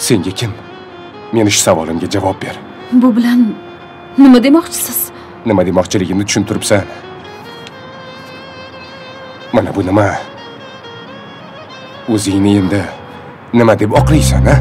Senga kim? Meni shu savolimga javob ber. Bu bilan nima demoqchisiz? Nima demoqchiligimni tushuntiribsan? Mana bu nima? O'zingni endi nima deb oqlaysan, ha?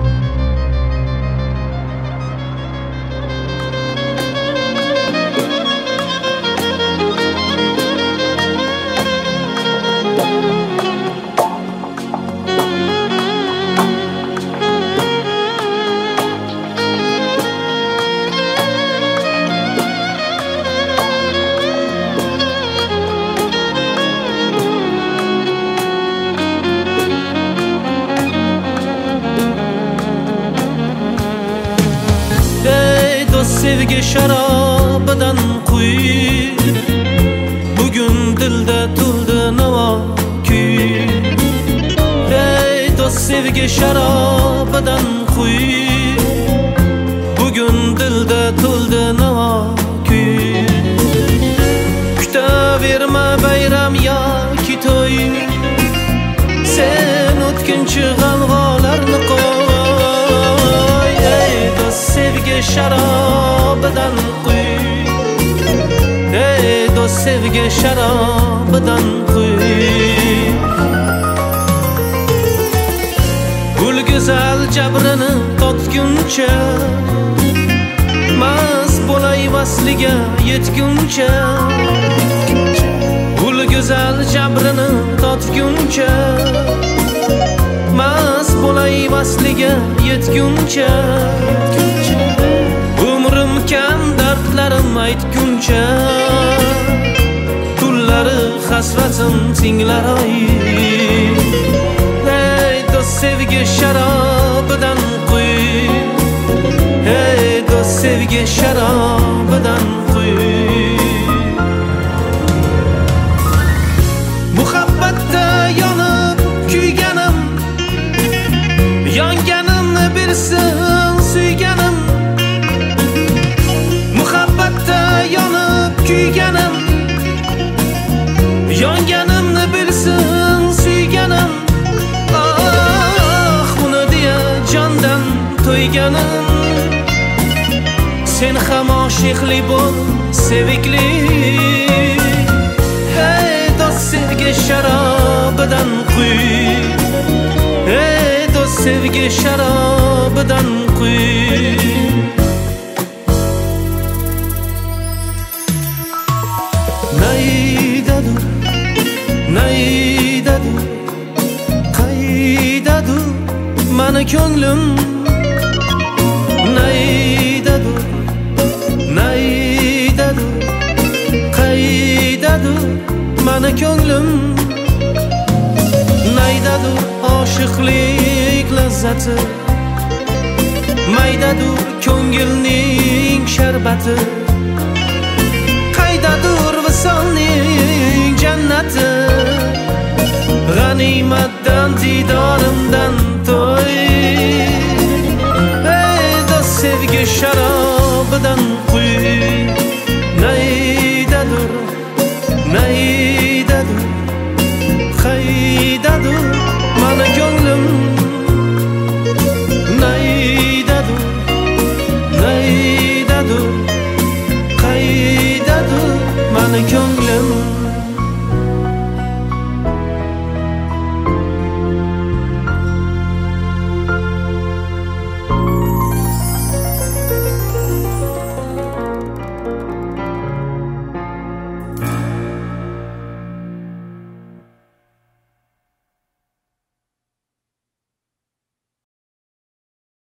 Sevgi şarabidan quy Bugün dilde tuldi nava kuy Ey dost sevgi şarabidan quy Bugün dilde tuldi nava kuy Kutaverme bayram yoki to'y Sen o'tkinchi g'alg'alarni qo'y Ey dost sevgi şarabidan quy Ey dost sevgi şarabidan quy Gul güzel jabrini totguncha Mast bo'lay vasliga yetguncha Gul güzel jabrini totguncha Mast bo'lay vasliga yetguncha Umrim kam dardlarim aytguncha Tunlari hasratim tinglar oy Ey dost sevgi şarabidan quy Ey dost sevgi şarabidan quy Muhabbatda yonib kuyganim Yonganimni bilsin suyganim Muhabbatda yonib kuyganim Yonganimni bilsin suyganim Ah uni deya jondan to'yganim Sen ham oshiqli bo'l sevikli Hey dost sevgi şarabidan quy Hey dost sevgi şarabidan quy Naydadur, naydadur, qaydadur mani ko'nglim Naydadur, naydadur, qaydadur mani ko'nglim Naydadur oshiqlik lazzati Maydadur ko'ngilning sharbati Qaydadur visolning jannati G'animatdan didorimdan to'y Ey dost sevgi sharabidan